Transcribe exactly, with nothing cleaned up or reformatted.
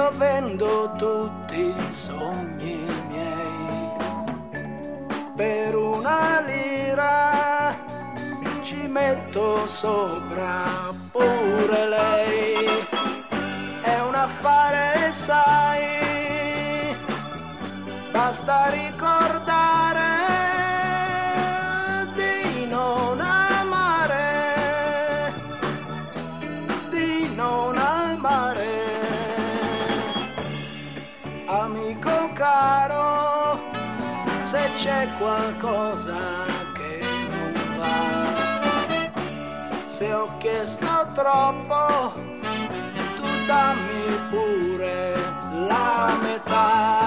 io vendo tutti i sogni miei per una lira, ci metto sopra pure lei. È un affare, sai, basta ricordare di non amare, di non amare. Amico caro, se c'è qualcosa che non va, se ho chiesto troppo, tu dammi pure la metà.